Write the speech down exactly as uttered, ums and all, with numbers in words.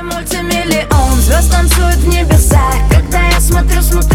мультимиллион звезд танцует в небесах. Когда я смотрю, смотрю